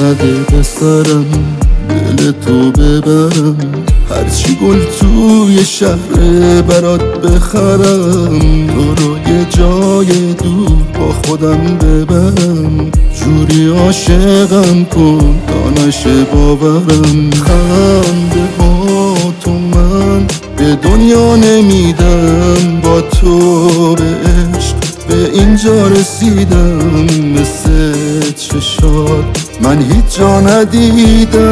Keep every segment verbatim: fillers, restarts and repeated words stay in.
اومده به سرم دل تو ببرم، هرچی گل توی شهر برات بخرم، تو رو یه جای دور با خودم ببرم، جوری عاشقم کن تا نشه باورم. خنده با تو من به دنیا نمیدم، با تو به عشق به اینجا رسیدم، مثل چشات من هیچ جا ندیدم،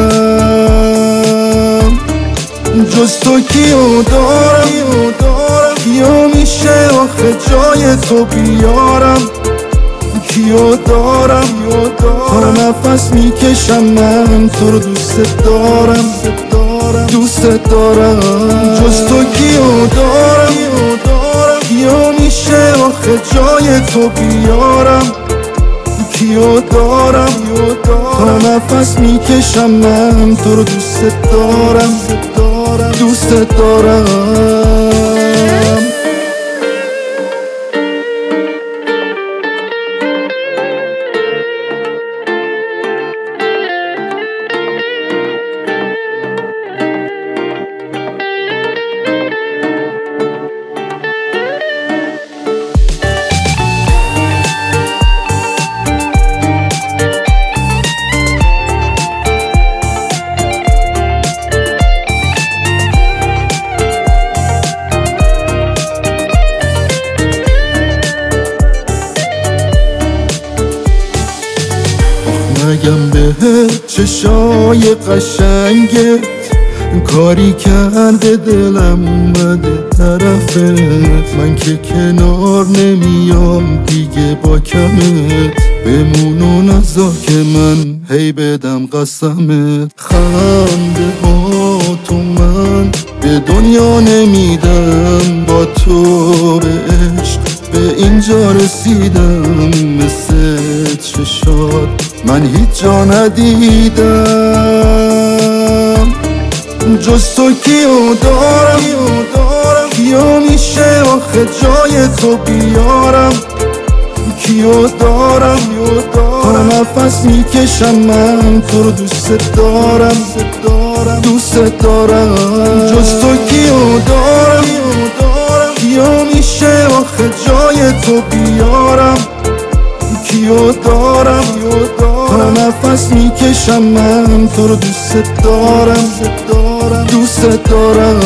جز تو کیو دارم، کیو میشه آخه جای تو بیارم، کیو دارم هر نفس میکشم من تو رو دوست دارم، دوست دارم. جز تو کیو دارم، کیو میشه آخه جای تو بیارم، کیو دارم هر نفس میکشم من تو رو دوست دارم، دوست دارم. نگم به چشای قشنگت کاری کرده دلم اومده طرفت، من که کنار نمیام دیگه با کمت، بمون و نذار که من هی بدم قسمت. خنده با تو من به دنیا نمیدم، با تو به عشق به اینجا رسیدم، مثل چشات من هیچ جا ندیدم، جز تو کیو دارم، کیو میشه آخه جای تو بیارم، کیو دارم هر نفس میکشم من تو رو دوست دارم، دوست دارم. جز تو کیو دارم، کیو میشه آخه جای تو بیارم، کیو دارم هر نفس میکشم من تو رو دوست دارم، دوست دارم.